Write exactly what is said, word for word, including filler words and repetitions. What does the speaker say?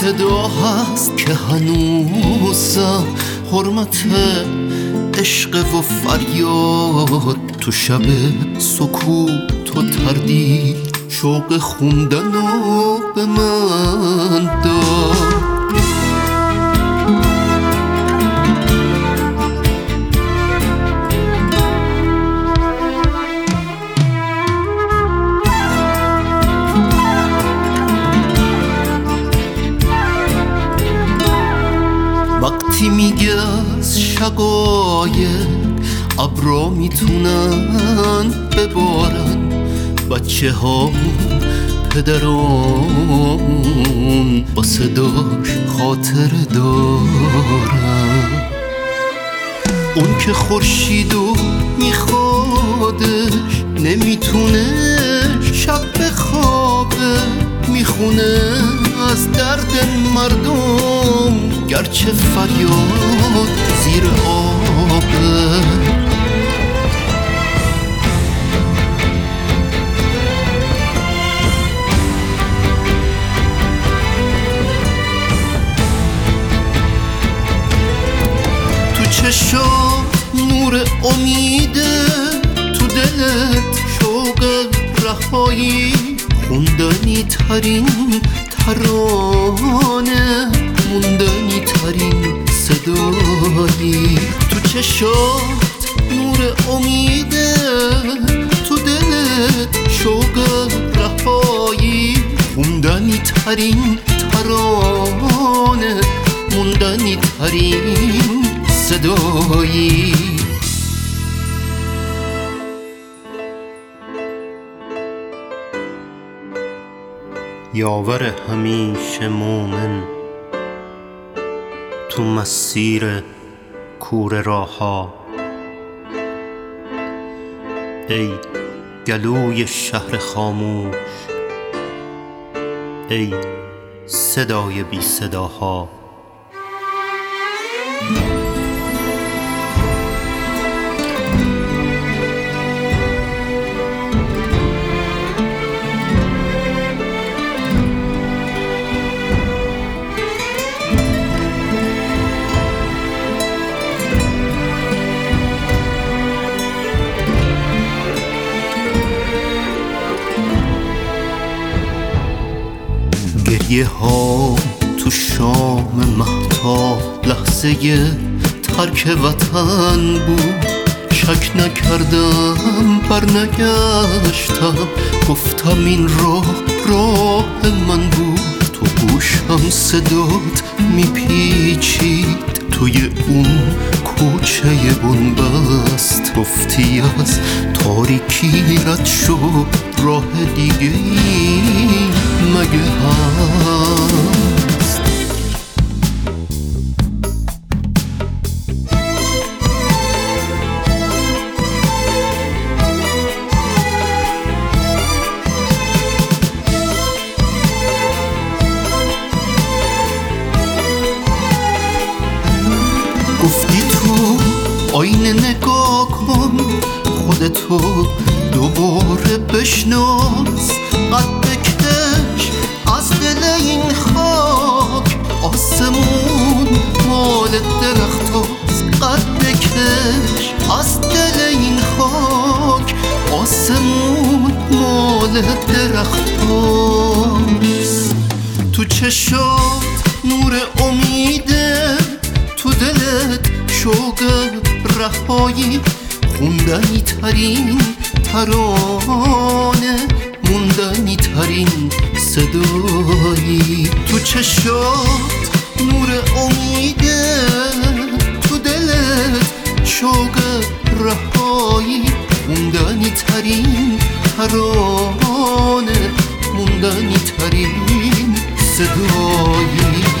صدا هست که هنوزم حرمت عشق و فریاد تو شب سکوت و تردید شوق خوندن و به من داد. وقتی میگه از شقایق ابرا میتونن ببارن بچه ها پدران با صداش خاطر دارن. اون که خورشیدو میخوادش نمیتونه شب بخوابه، میخونه از درد مردم گرچه فریاد زیر آبه. تو چشات نور امیده، تو دلت شوق رهایی، خوندنی ترین ترانه، موندنی ترین صدایی. تو چشات نور امیده، تو دلت شوق رهایی، خوندنی ترین ترانه، موندنی ترین صدایی. یاور همیشه مومن تو مسیر کوره راه‌ها، ای گلوی شهر خاموش، ای صدای بی صداها. گریه ها تو شام مهتاب لحظه ترک وطن بود، شک نکردم برنگشتم، گفتم این راه راه من بود. تو گوشم صدات میپیچید توی اون کوچه بنبست، گفتی از تاریکی رد شد راه دیگه ای مگه هست؟ گفتی تو آینه نگاه کن، خودتو دوباره بشناس، قد بکش از دل این خاک، آسمون مال درخت هاست. قد بکش از دل این خاک، آسمون مال درخت هاست. تو چشات نور امیده، تو دلت شوق رهایی، خوندنی ترین ترانه، موندنی ترین صدایی. تو چشات نور امیده، تو دلت شوق رهایی، خوندنی ترین ترانه، موندنی ترین صدایی.